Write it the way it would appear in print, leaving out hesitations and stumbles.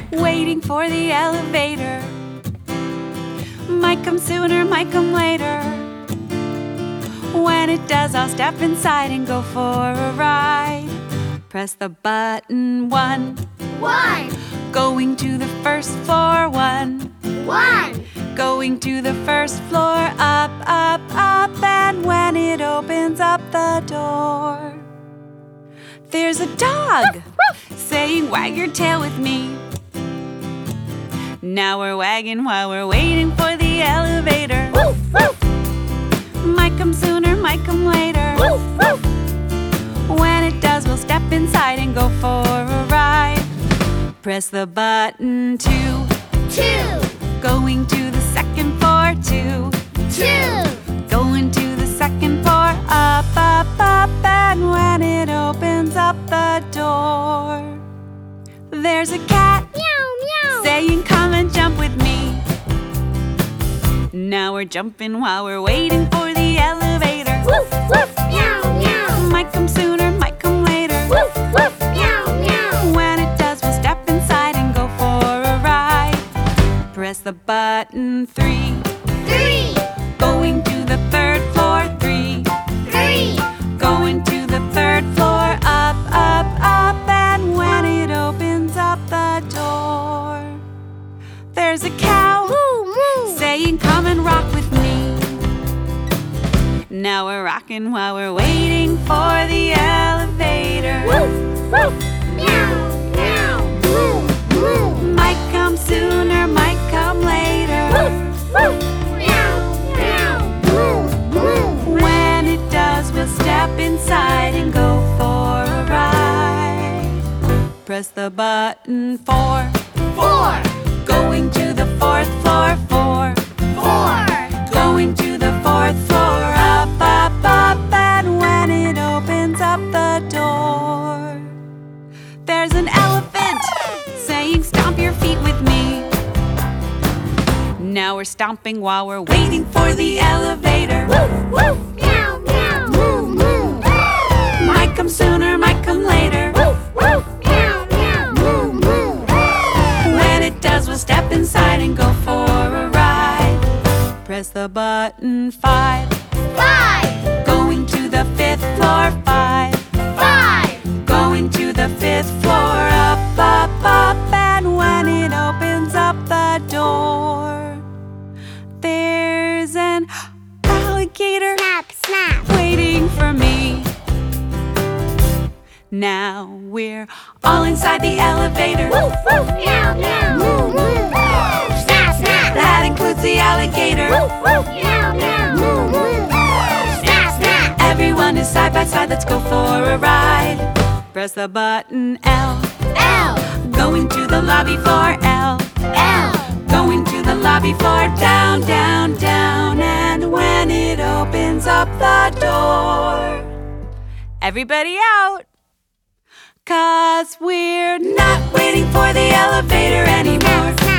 waiting for the elevator. Might come sooner, might come later. When it does, I'll step inside and go for a ride. Press the button 1. 1. Going to the first floor 1. 1. Going to the first floor, up, up, up. And when it opens up the door, there's a dog saying, wag your tail with me. Now we're wagging while we're waiting for the elevator. Woof, woof. Might come sooner, might come later. Woof, woof. When it does, we'll step inside and go for a ride. Press the button 2. 2. Going to the second floor 2. 2. Going to the second floor, up, up, up. And when it opens up the door, there's a cat Meow, meow. saying, come and jump with me. Now we're jumping while we're waiting for the elevator. Woof, woof. Meow, meow. Might come sooner, might come later. Woof, woof. Meow, meow. When it does, we'll step inside and go for a ride. Press the button 3. 3. Going to the third floor 3. 3. Going to the third floor, up, up, up. And when it opens up the door, there's a cow Moo, moo. saying, come and rock with me. Now we're rocking while we're waiting for the elevator. Woof, woof. Meow, meow. Moo, moo. Might come sooner, might come later. Woof, woof. Meow, meow. Moo, moo. When it does, we'll step inside and go for a ride. Press the button 4. 4. Going to the fourth floor 4. 4. Going to the fourth floor, up, up, up. And when it opens up the door, there's an elephant saying, stomp your feet with me. Now we're stomping while we're waiting for the elevator. Woof, woof. Meow, meow. Moo, moo. Might come sooner, might come later. Woof, woof. Meow, meow. Moo, moo. When it does, we'll step inside and go for a ride. Press the button 5. 5. Going to the 5th floor 5. 5. Going to the 5th floor, up, up, up. And when it opens up the door, there's an alligator Snap, snap. waiting for me. Now we're all inside the elevator. Woof, woof. Meow, meow. Moo, moo. Snap, snap. That includes the alligator. Woof, woof. Meow, meow. Moo, moo. Snap, snap. Everyone is side by side, let's go for a ride. Press the button L. L. Going to the lobby floor L. L. Going to the lobby floor, down, down, down. And when it opens up the door, everybody out. 'Cause we're not waiting for the elevator anymore.